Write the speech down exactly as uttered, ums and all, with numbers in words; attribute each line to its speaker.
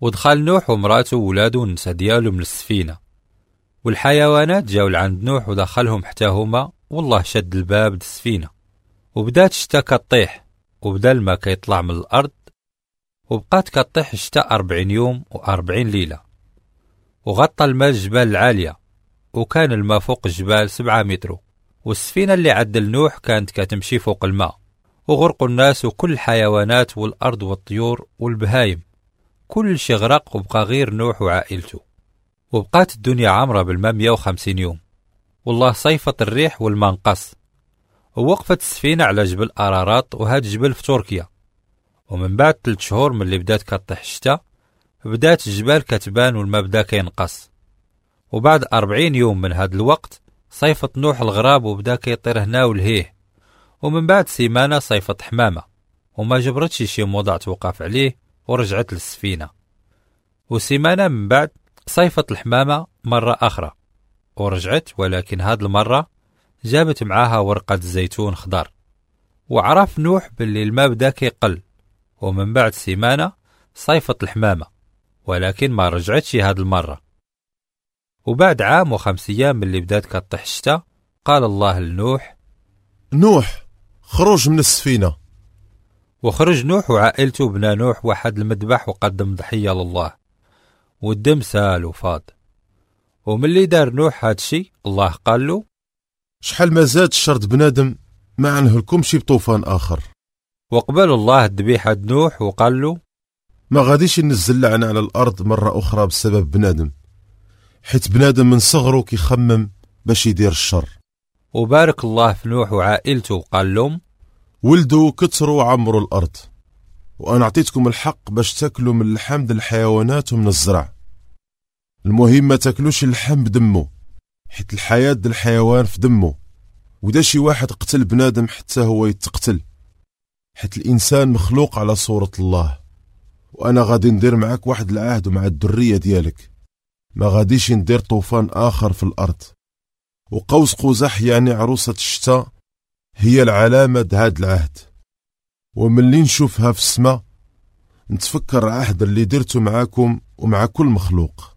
Speaker 1: ودخل نوح ومراته وولاده والنساء ديالو من السفينة، والحيوانات جاو لعند نوح ودخلهم حتى هما، والله شد الباب د السفينة، وبدات الشتا كطيح، وبدا الماء كيطلع من الأرض، وبقات كطيح الشتا أربعين يوم وأربعين ليلة، وغطى الماء الجبال العالية، وكان الماء فوق الجبال سبعة متر، والسفينة اللي عدل نوح كانت كتمشي فوق الماء، وغرقوا الناس وكل الحيوانات والأرض والطيور والبهايم، كل شي غرق وبقى غير نوح وعائلته. وبقات الدنيا عامرة بالماء مية وخمسين يوم، والله صيفت الريح والماء انقص، ووقفت السفينة على جبل أرارات، وهاد جبل في تركيا. ومن بعد ثلاث شهور من اللي بدات كطيح الشتا بدات الجبال كتبان والماء بدا كينقص، وبعد أربعين يوم من هاد الوقت صيفت نوح الغراب وبدا كيطير هنا ولهيه، ومن بعد سيمانة صيفت حمامة، وما جبرتش شي موضع توقف عليه ورجعت للسفينة. وسيمانة من بعد صيفت الحمامة مرة أخرى ورجعت، ولكن هاد المرة جابت معاها ورقة زيتون خضر، وعرف نوح باللي الماء بدا كيقل. ومن بعد سيمانة صيفت الحمامة، ولكن ما رجعتش هاد المرة. وبعد عام وخمس أيام من اللي بدات كطيح الشتا قال الله لنوح:
Speaker 2: نوح خرج من السفينة.
Speaker 1: وخرج نوح وعائلته، بنا نوح واحد المذبح وقدم ضحية لله، والدم سال وفاض. وملي دار نوح هادشي الله قال له:
Speaker 2: شحال ما زاد الشرط بنادم ما عنهلكمش بطوفان آخر.
Speaker 1: وقبل الله الذبيحة نوح وقال له:
Speaker 2: ما غاديش ينزل لعنة على الأرض مرة أخرى بسبب بنادم، حيت بنادم من صغره كيخمم باش يدير الشر.
Speaker 1: وبارك الله في نوح وعائلته وقال لهم:
Speaker 2: ولدوا كتروا وعمروا الأرض، وأنا أعطيتكم الحق باش تاكلوا من اللحم د الحيوانات ومن الزرع. المهم ما تاكلوش اللحم بدمه، حيت الحياة د الحيوان في دمه، ودا شي واحد قتل بنادم حتى هو يتقتل، حيت الإنسان مخلوق على صورة الله. وأنا غادي ندير معك واحد العهد مع الذرية ديالك، ما غاديش ندير طوفان آخر في الأرض. وقوس قزح يعني عروسة الشتاء هي العلامة هاد العهد، وملي نشوفها في السماء نتفكر العهد اللي درته معاكم ومع كل مخلوق.